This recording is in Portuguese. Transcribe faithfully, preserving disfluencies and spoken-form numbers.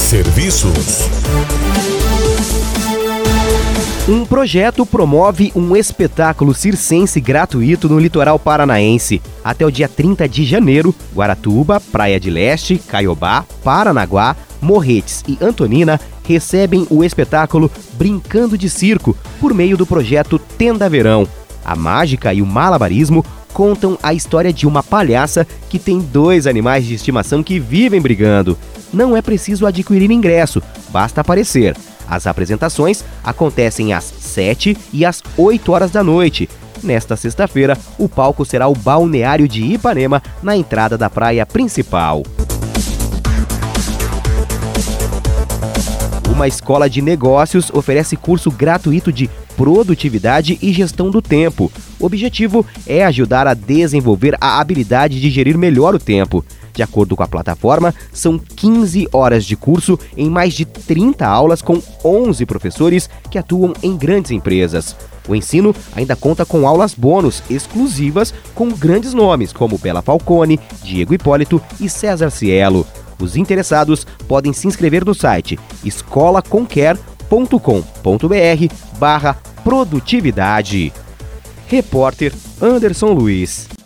Serviços. Um projeto promove um espetáculo circense gratuito no litoral paranaense. Até o dia trinta de janeiro, Guaratuba, Praia de Leste, Caiobá, Paranaguá, Morretes e Antonina recebem o espetáculo Brincando de Circo por meio do projeto Tenda Verão. A mágica e o malabarismo contam a história de uma palhaça que tem dois animais de estimação que vivem brigando. Não é preciso adquirir ingresso, basta aparecer. As apresentações acontecem às sete e às oito horas da noite. Nesta sexta-feira, o palco será o Balneário de Ipanema, na entrada da praia principal. Uma escola de negócios oferece curso gratuito de produtividade e gestão do tempo. O objetivo é ajudar a desenvolver a habilidade de gerir melhor o tempo. De acordo com a plataforma, são quinze horas de curso em mais de trinta aulas com onze professores que atuam em grandes empresas. O ensino ainda conta com aulas bônus exclusivas com grandes nomes como Bela Falcone, Diego Hipólito e César Cielo. Os interessados podem se inscrever no site escola conquer ponto com ponto br barra produtividade. Repórter Anderson Luiz.